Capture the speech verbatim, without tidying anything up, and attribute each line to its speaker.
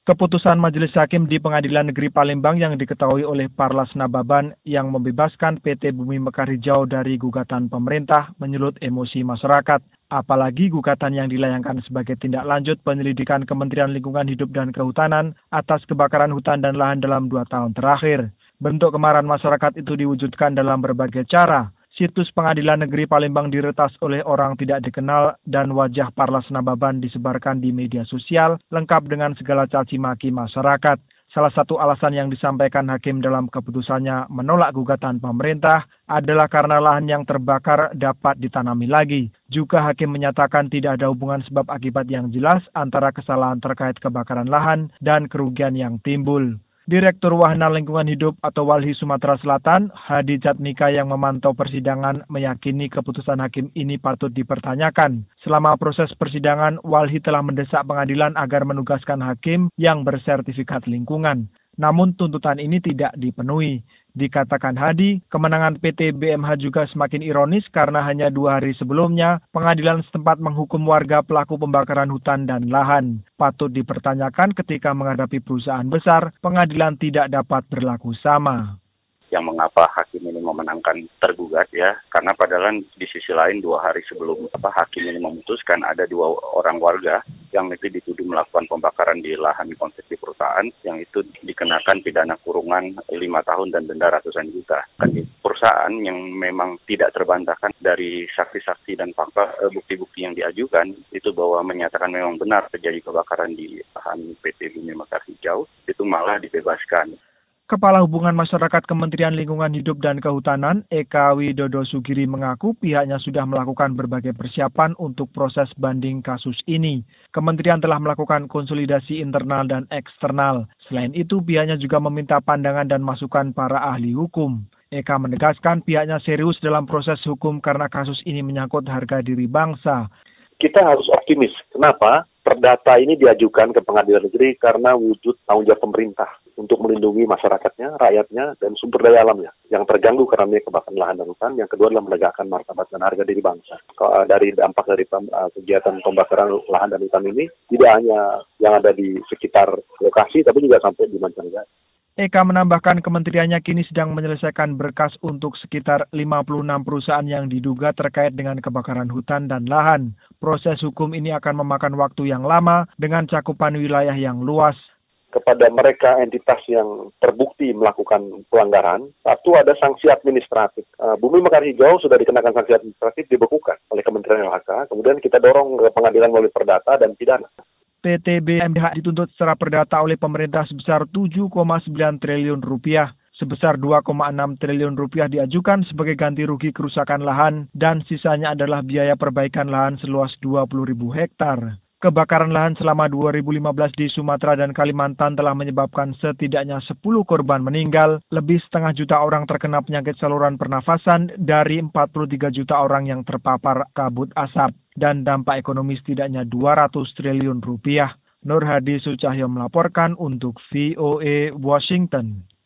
Speaker 1: Keputusan Majelis Hakim di Pengadilan Negeri Palembang yang diketahui oleh Parlas Nababan yang membebaskan P T Bumi Mekar Hijau dari gugatan pemerintah menyulut emosi masyarakat. Apalagi gugatan yang dilayangkan sebagai tindak lanjut penyelidikan Kementerian Lingkungan Hidup dan Kehutanan atas kebakaran hutan dan lahan dalam dua tahun terakhir. Bentuk kemarahan masyarakat itu diwujudkan dalam berbagai cara. Situs Pengadilan Negeri Palembang diretas oleh orang tidak dikenal dan wajah Parlas Nababan disebarkan di media sosial lengkap dengan segala caci maki masyarakat. Salah satu alasan yang disampaikan hakim dalam keputusannya menolak gugatan pemerintah adalah karena lahan yang terbakar dapat ditanami lagi. Juga hakim menyatakan tidak ada hubungan sebab akibat yang jelas antara kesalahan terkait kebakaran lahan dan kerugian yang timbul. Direktur Wahana Lingkungan Hidup atau Walhi Sumatera Selatan, Hadi Jatmika yang memantau persidangan meyakini keputusan hakim ini patut dipertanyakan. Selama proses persidangan, Walhi telah mendesak pengadilan agar menugaskan hakim yang bersertifikat lingkungan. Namun tuntutan ini tidak dipenuhi. Dikatakan Hadi, kemenangan P T B M H juga semakin ironis karena hanya dua hari sebelumnya pengadilan setempat menghukum warga pelaku pembakaran hutan dan lahan. Patut dipertanyakan ketika menghadapi perusahaan besar, pengadilan tidak dapat berlaku sama.
Speaker 2: Yang mengapa hakim ini memenangkan tergugat ya, karena padahal di sisi lain dua hari sebelum apa hakim ini memutuskan ada dua orang warga yang itu dituduh melakukan pembakaran di lahan konsesi perusahaan yang itu dikenakan pidana kurungan lima tahun dan denda ratusan juta. Kan di perusahaan yang memang tidak terbantahkan dari saksi-saksi dan fakta eh, bukti-bukti yang diajukan itu bahwa menyatakan memang benar terjadi kebakaran di lahan P T Bumi Mekar Hijau itu malah dibebaskan.
Speaker 1: Kepala Hubungan Masyarakat Kementerian Lingkungan Hidup dan Kehutanan, Eka Widodo Sugiri mengaku pihaknya sudah melakukan berbagai persiapan untuk proses banding kasus ini. Kementerian telah melakukan konsolidasi internal dan eksternal. Selain itu, pihaknya juga meminta pandangan dan masukan para ahli hukum. Eka menegaskan pihaknya serius dalam proses hukum karena kasus ini menyangkut harga diri bangsa.
Speaker 3: Kita harus optimis. Kenapa? Perdata ini diajukan ke pengadilan negeri karena wujud tanggung jawab pemerintah untuk melindungi masyarakatnya, rakyatnya, dan sumber daya alamnya yang terganggu karena kebakaran lahan dan hutan. Yang kedua adalah menegakkan martabat dan harga diri bangsa. Dari dampak dari kegiatan pembakaran lahan dan hutan ini tidak hanya yang ada di sekitar lokasi, tapi juga sampai di mancanegara.
Speaker 1: Eka menambahkan kementeriannya kini sedang menyelesaikan berkas untuk sekitar lima puluh enam perusahaan yang diduga terkait dengan kebakaran hutan dan lahan. Proses hukum ini akan memakan waktu yang lama dengan cakupan wilayah yang luas.
Speaker 3: Kepada mereka entitas yang terbukti melakukan pelanggaran, satu ada sanksi administratif. Uh, Bumi Mekar Hijau sudah dikenakan sanksi administratif dibekukan oleh Kementerian L H K, kemudian kita dorong ke pengadilan melalui perdata dan pidana.
Speaker 1: P T B M H dituntut secara perdata oleh pemerintah sebesar tujuh koma sembilan triliun rupiah. Sebesar dua koma enam triliun rupiah diajukan sebagai ganti rugi kerusakan lahan dan sisanya adalah biaya perbaikan lahan seluas dua puluh ribu hektar. Kebakaran lahan selama dua ribu lima belas di Sumatera dan Kalimantan telah menyebabkan setidaknya sepuluh korban meninggal, lebih setengah juta orang terkena penyakit saluran pernafasan dari empat puluh tiga juta orang yang terpapar kabut asap, dan dampak ekonomi setidaknya dua ratus triliun rupiah. Nur Hadi Sucahyo melaporkan untuk V O A Washington.